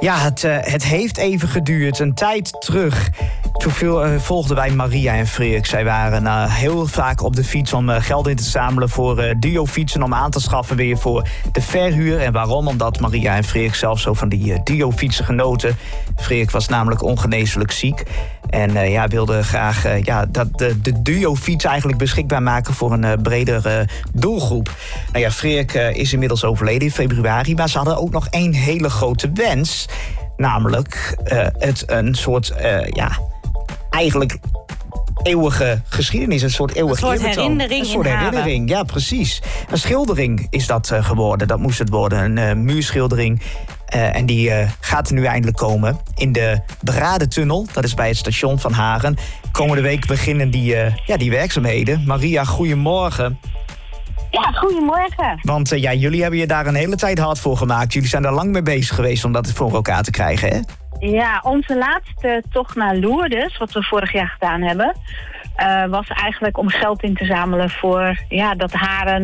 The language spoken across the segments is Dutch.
Ja, het heeft even geduurd. Een tijd terug. Toen volgden wij Maria en Freek. Zij waren heel vaak op de fiets om geld in te zamelen voor duo-fietsen. Om aan te schaffen weer voor de verhuur. En waarom? Omdat Maria en Freek zelf zo van die duo-fietsen genoten. Freek was namelijk ongeneeslijk ziek. En wilde graag de duo-fiets eigenlijk beschikbaar maken voor een bredere doelgroep. Nou ja, Freek is inmiddels overleden in februari. Maar ze hadden ook nog één hele grote wens. Namelijk een soort, eigenlijk eeuwige geschiedenis. Een soort eeuwig herinnering. Een soort herinnering, ja precies. Een schildering is dat geworden. Dat moest het worden, een muurschildering. En die gaat er nu eindelijk komen in de Bradetunnel. Dat is bij het station van Haren. Komende week beginnen die werkzaamheden. Maria, goedemorgen. Ja, goedemorgen. Want jullie hebben je daar een hele tijd hard voor gemaakt. Jullie zijn er lang mee bezig geweest om dat voor elkaar te krijgen, hè? Ja, onze laatste tocht naar Lourdes, wat we vorig jaar gedaan hebben, was eigenlijk om geld in te zamelen voor dat Haren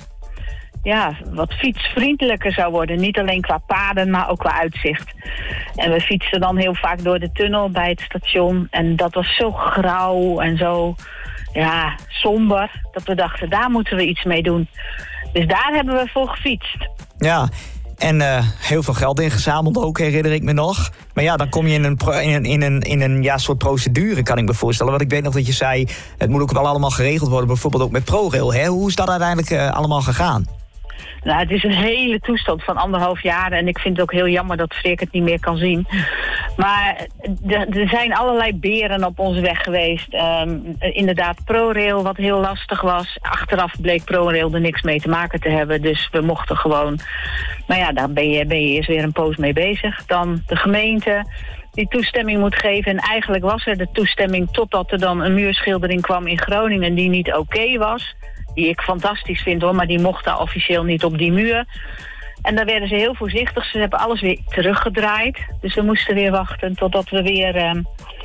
wat fietsvriendelijker zou worden. Niet alleen qua paden, maar ook qua uitzicht. En we fietsten dan heel vaak door de tunnel bij het station. En dat was zo grauw en zo somber, dat we dachten, daar moeten we iets mee doen. Dus daar hebben we voor gefietst. Ja, en heel veel geld ingezameld ook, herinner ik me nog. Maar ja, dan kom je in een soort procedure, kan ik me voorstellen. Want ik weet nog dat je zei, het moet ook wel allemaal geregeld worden, bijvoorbeeld ook met ProRail. Hè? Hoe is dat uiteindelijk allemaal gegaan? Nou, het is een hele toestand van 1,5 jaar. En ik vind het ook heel jammer dat Freek het niet meer kan zien. Maar er zijn allerlei beren op onze weg geweest. Inderdaad, ProRail, wat heel lastig was. Achteraf bleek ProRail er niks mee te maken te hebben. Dus we mochten gewoon. Maar ja, daar ben je eerst weer een poos mee bezig. Dan de gemeente die toestemming moet geven. En eigenlijk was er de toestemming totdat er dan een muurschildering kwam in Groningen die niet oké was. Die ik fantastisch vind hoor, maar die mocht daar officieel niet op die muur. En daar werden ze heel voorzichtig. Ze hebben alles weer teruggedraaid. Dus we moesten weer wachten totdat we weer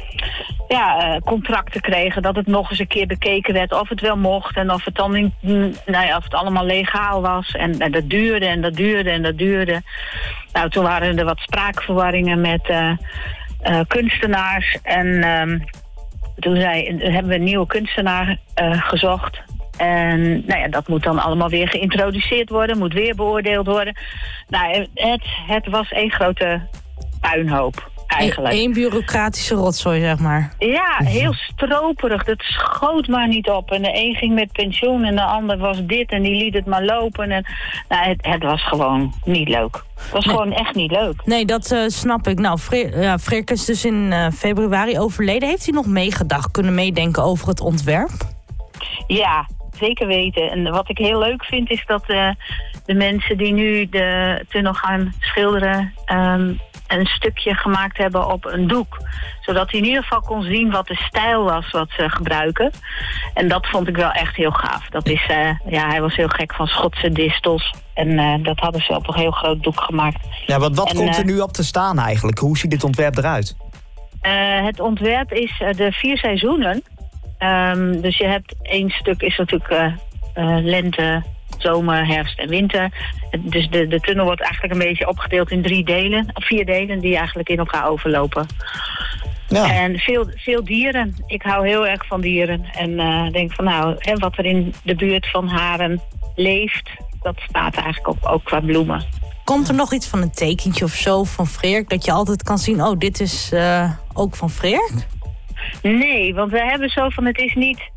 contracten kregen. Dat het nog eens een keer bekeken werd of het wel mocht. En of het dan of het allemaal legaal was. En dat duurde en dat duurde en dat duurde. Nou, toen waren er wat spraakverwarringen met kunstenaars. En toen hebben we een nieuwe kunstenaar gezocht. En dat moet dan allemaal weer geïntroduceerd worden, moet weer beoordeeld worden. Nou, het was één grote puinhoop, eigenlijk. Eén bureaucratische rotzooi, zeg maar. Ja, heel stroperig. Dat schoot maar niet op. En de een ging met pensioen en de ander was dit en die liet het maar lopen. En, het was gewoon niet leuk. Het was gewoon echt niet leuk. Nee, dat snap ik. Nou, Freek is dus in februari overleden. Heeft hij nog kunnen meedenken over het ontwerp? Ja, zeker weten. En wat ik heel leuk vind is dat de mensen die nu de tunnel gaan schilderen een stukje gemaakt hebben op een doek. Zodat hij in ieder geval kon zien wat de stijl was wat ze gebruiken. En dat vond ik wel echt heel gaaf. Dat is, hij was heel gek van Schotse distels. En dat hadden ze op een heel groot doek gemaakt. Ja, wat komt er nu op te staan eigenlijk? Hoe ziet dit ontwerp eruit? Het ontwerp is de 4 seizoenen. Dus je hebt 1 stuk is natuurlijk lente, zomer, herfst en winter. Dus de tunnel wordt eigenlijk een beetje opgedeeld in 3 delen, of 4 delen die eigenlijk in elkaar overlopen. Ja. En veel dieren. Ik hou heel erg van dieren. En denk van wat er in de buurt van Haren leeft, dat staat eigenlijk ook qua bloemen. Komt er nog iets van een tekentje of zo van Freek, dat je altijd kan zien, dit is ook van Freek? Nee, want we hebben zo van, het is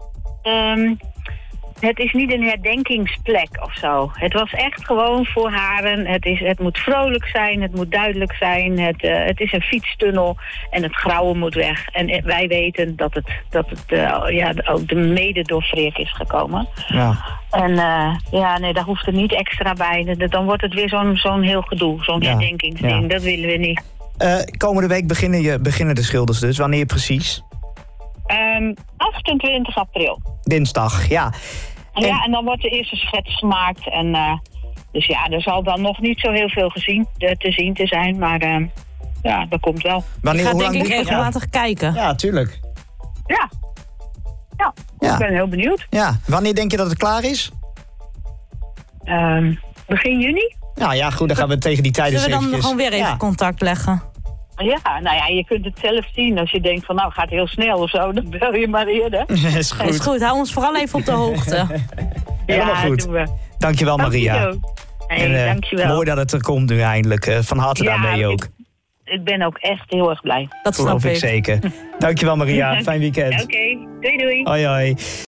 niet een herdenkingsplek of zo. Het was echt gewoon voor Haren. Het moet vrolijk zijn, het moet duidelijk zijn. Het is een fietstunnel en het grauwe moet weg. En wij weten dat het ook mede door Freek is gekomen. Ja. En daar hoeft er niet extra bij. Dan wordt het weer zo'n heel gedoe, zo'n herdenkingsding. Ja. Dat willen we niet. Komende week beginnen de schilders dus. Wanneer precies? 28 april. Dinsdag, ja. Ja, en dan wordt de eerste schets gemaakt. En dus er zal dan nog niet zo heel veel te zien te zijn. Maar dat komt wel. Ik ga denk ik regelmatig kijken. Ja, tuurlijk. Ja, ik ben heel benieuwd. Ja, wanneer denk je dat het klaar is? Begin juni. Nou ja, goed, dan gaan we tegen die tijden Zullen we dan gewoon weer even contact leggen? Ja, nou ja, je kunt het zelf zien. Als je denkt van, nou, gaat heel snel of zo, dan bel je maar eerder. Is goed. Is goed, hou ons vooral even op de hoogte. Helemaal goed. Doen we. Dankjewel, Maria. Hey, dankjewel. Mooi dat het er komt nu eindelijk. Van harte daarmee ook. Ik ben ook echt heel erg blij. Dat snap Geloof ik zeker. Dankjewel, Maria. Fijn weekend. Oké, doei doei. Hoi, hoi.